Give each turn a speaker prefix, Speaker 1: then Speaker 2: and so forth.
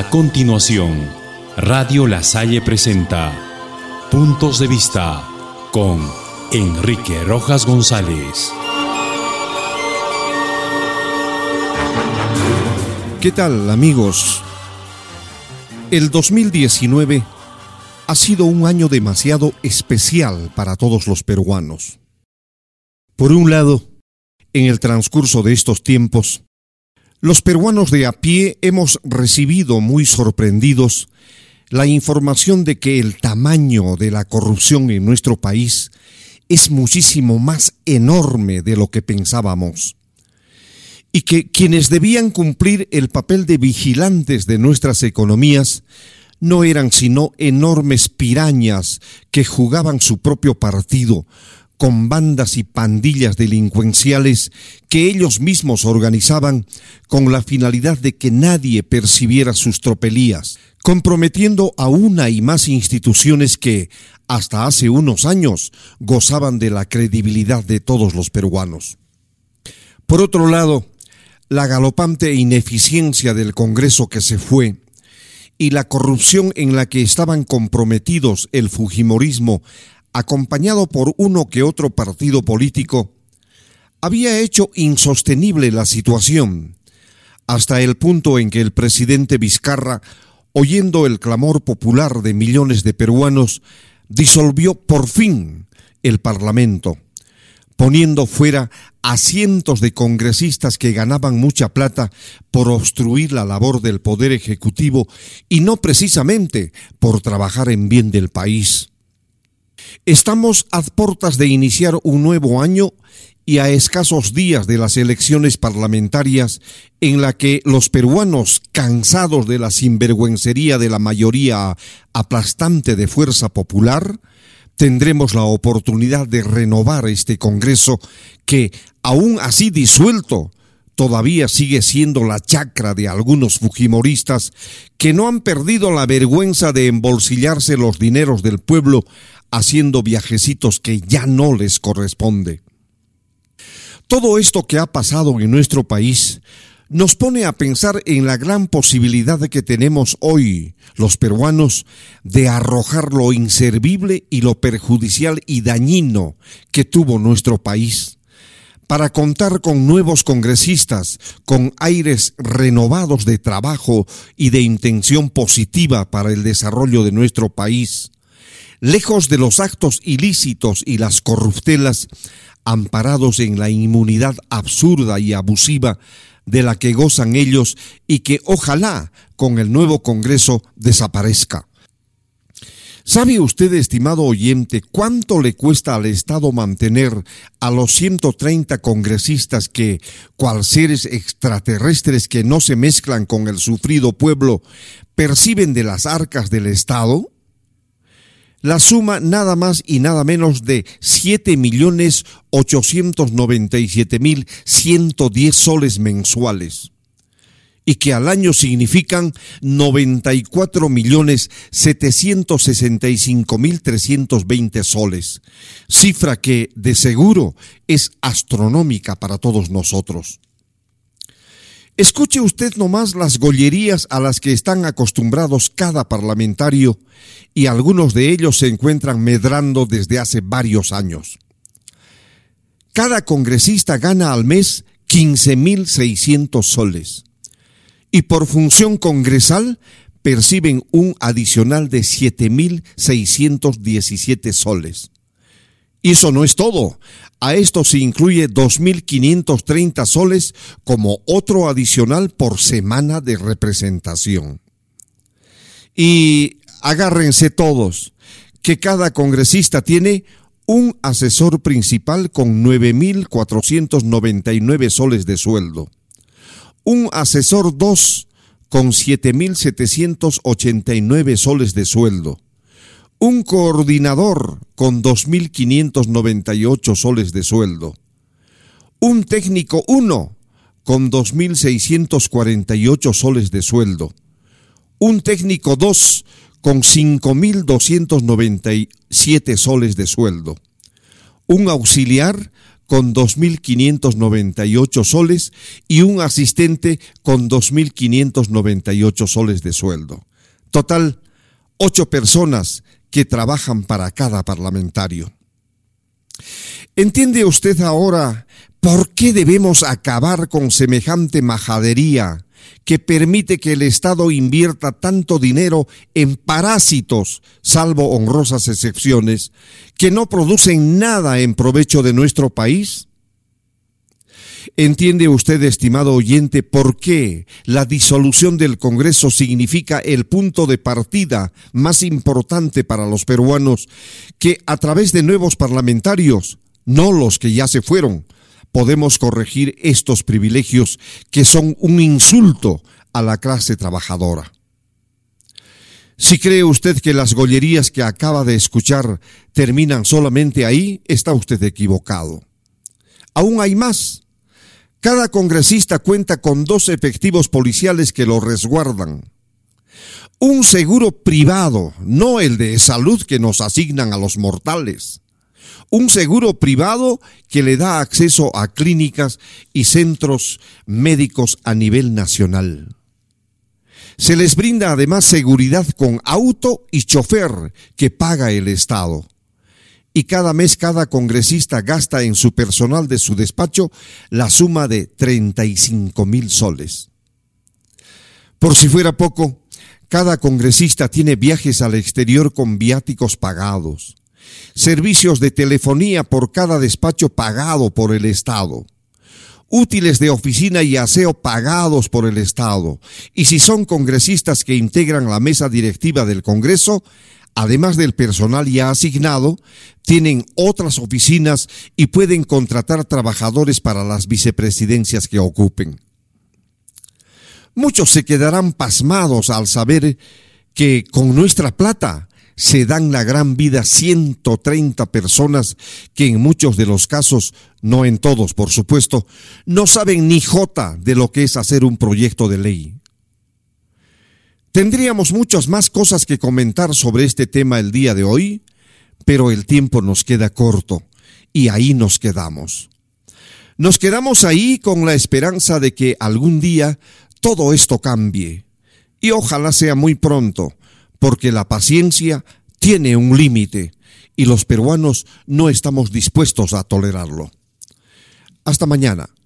Speaker 1: continuación, Radio La Salle presenta Puntos de Vista con Enrique Rojas González.
Speaker 2: ¿Qué tal, amigos? El 2019 ha sido un año demasiado especial para todos los peruanos. Por un lado, en el transcurso de estos tiempos, los peruanos de a pie hemos recibido muy sorprendidos la información de que el tamaño de la corrupción en nuestro país es muchísimo más enorme de lo que pensábamos, y que quienes debían cumplir el papel de vigilantes de nuestras economías no eran sino enormes pirañas que jugaban su propio partido con bandas y pandillas delincuenciales que ellos mismos organizaban con la finalidad de que nadie percibiera sus tropelías, comprometiendo a una y más instituciones que, hasta hace unos años, gozaban de la credibilidad de todos los peruanos. Por otro lado, la galopante ineficiencia del Congreso que se fue y la corrupción en la que estaban comprometidos el fujimorismo, acompañado por uno que otro partido político, había hecho insostenible la situación, hasta el punto en que el presidente Vizcarra, oyendo el clamor popular de millones de peruanos, disolvió por fin el Parlamento, poniendo fuera a cientos de congresistas que ganaban mucha plata por obstruir la labor del Poder Ejecutivo y no precisamente por trabajar en bien del país. Estamos a puertas de iniciar un nuevo año y a escasos días de las elecciones parlamentarias en la que los peruanos, cansados de la sinvergüencería de la mayoría aplastante de Fuerza Popular, tendremos la oportunidad de renovar este Congreso que, aún así disuelto, todavía sigue siendo la chacra de algunos fujimoristas que no han perdido la vergüenza de embolsillarse los dineros del pueblo haciendo viajecitos que ya no les corresponde. Todo esto que ha pasado en nuestro país nos pone a pensar en la gran posibilidad que tenemos hoy, los peruanos, de arrojar lo inservible y lo perjudicial y dañino que tuvo nuestro país, para contar con nuevos congresistas, con aires renovados de trabajo y de intención positiva para el desarrollo de nuestro país, lejos de los actos ilícitos y las corruptelas, amparados en la inmunidad absurda y abusiva de la que gozan ellos y que ojalá con el nuevo Congreso desaparezca. ¿Sabe usted, estimado oyente, cuánto le cuesta al Estado mantener a los 130 congresistas que, cual seres extraterrestres que no se mezclan con el sufrido pueblo, perciben de las arcas del Estado? La suma nada más y nada menos de 7.897.110 soles mensuales, y que al año significan 94.765.320 soles, cifra que de seguro es astronómica para todos nosotros. Escuche usted nomás las gollerías a las que están acostumbrados cada parlamentario, y algunos de ellos se encuentran medrando desde hace varios años. Cada congresista gana al mes 15.600 soles, y por función congresal perciben un adicional de 7.617 soles. Y eso no es todo. A esto se incluye 2.530 soles como otro adicional por semana de representación. Y agárrense todos, que cada congresista tiene un asesor principal con 9.499 soles de sueldo, un asesor 2 con 7.789 soles de sueldo, un coordinador con 2.598 soles de sueldo, un técnico 1 con 2.648 soles de sueldo, un técnico 2 con 5.297 soles de sueldo, un auxiliar con 2.598 soles y un asistente con 2.598 soles de sueldo. Total, 8 personas que trabajan para cada parlamentario. ¿Entiende usted ahora por qué debemos acabar con semejante majadería que permite que el Estado invierta tanto dinero en parásitos, salvo honrosas excepciones, que no producen nada en provecho de nuestro país? ¿Entiende usted, estimado oyente, por qué la disolución del Congreso significa el punto de partida más importante para los peruanos, que a través de nuevos parlamentarios, no los que ya se fueron, podemos corregir estos privilegios que son un insulto a la clase trabajadora? Si cree usted que las gollerías que acaba de escuchar terminan solamente ahí, está usted equivocado. Aún hay más. Cada congresista cuenta con 2 efectivos policiales que lo resguardan. Un seguro privado, no el de salud que nos asignan a los mortales. Un seguro privado que le da acceso a clínicas y centros médicos a nivel nacional. Se les brinda además seguridad con auto y chofer que paga el Estado. Y cada mes cada congresista gasta en su personal de su despacho la suma de 35,000 soles. Por si fuera poco, cada congresista tiene viajes al exterior con viáticos pagados, servicios de telefonía por cada despacho pagado por el Estado, útiles de oficina y aseo pagados por el Estado, y si son congresistas que integran la mesa directiva del Congreso, además del personal ya asignado, tienen otras oficinas y pueden contratar trabajadores para las vicepresidencias que ocupen. Muchos se quedarán pasmados al saber que con nuestra plata se dan la gran vida 130 personas que en muchos de los casos, no en todos por supuesto, no saben ni jota de lo que es hacer un proyecto de ley. Tendríamos muchas más cosas que comentar sobre este tema el día de hoy, pero el tiempo nos queda corto y ahí nos quedamos. Nos quedamos ahí con la esperanza de que algún día todo esto cambie y ojalá sea muy pronto, porque la paciencia tiene un límite y los peruanos no estamos dispuestos a tolerarlo. Hasta mañana.